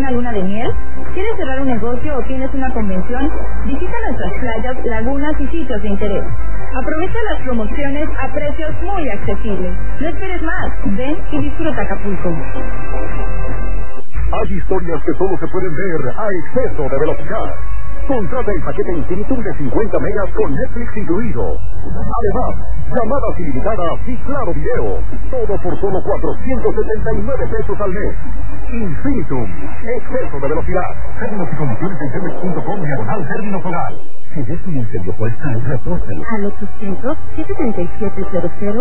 una luna de miel? ¿Quieres cerrar un negocio o tienes una convención? Visita nuestras playas, lagunas y sitios de interés. Aprovecha las promociones a precios muy accesibles. No esperes más. Ven y disfruta Acapulco. Hay historias que solo se pueden ver a exceso de velocidad. Contrata el paquete Infinitum de 50 megas con Netflix incluido. Además, llamadas ilimitadas y claro video. Todo por solo 479 pesos al mes. Infinitum, exceso de velocidad. Términos y condiciones en telmex.com/término solar. Si ves un incendio forestal, repórtalo. Al 800-737-00